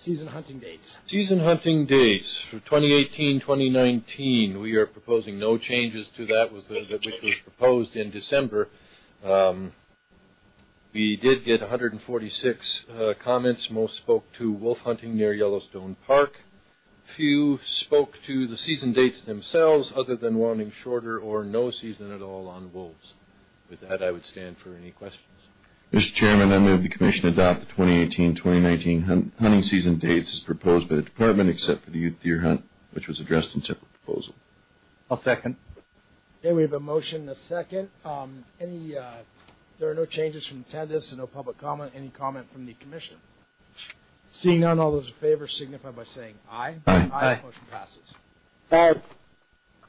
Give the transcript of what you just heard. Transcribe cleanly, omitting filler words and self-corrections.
season hunting dates. Season hunting dates for 2018-2019. We are proposing no changes to that, which was proposed in December. We did get 146 comments. Most spoke to wolf hunting near Yellowstone Park. Few spoke to the season dates themselves, other than wanting shorter or no season at all on wolves. With that, I would stand for any questions. Mr. Chairman, I move the Commission adopt the 2018-2019 hunting season dates as proposed by the Department, except for the youth deer hunt, which was addressed in separate proposal. I'll second. Okay, we have a motion and a second. There are no changes from attendance and no public comment. Any comment from the Commission? Seeing none, all those in favor signify by saying aye. Aye. Aye. Motion passes. Aye.